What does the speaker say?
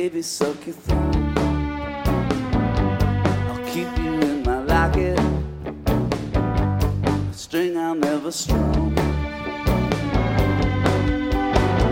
baby, suck your thumb. I'll keep you in my locket, a string I'll never strum.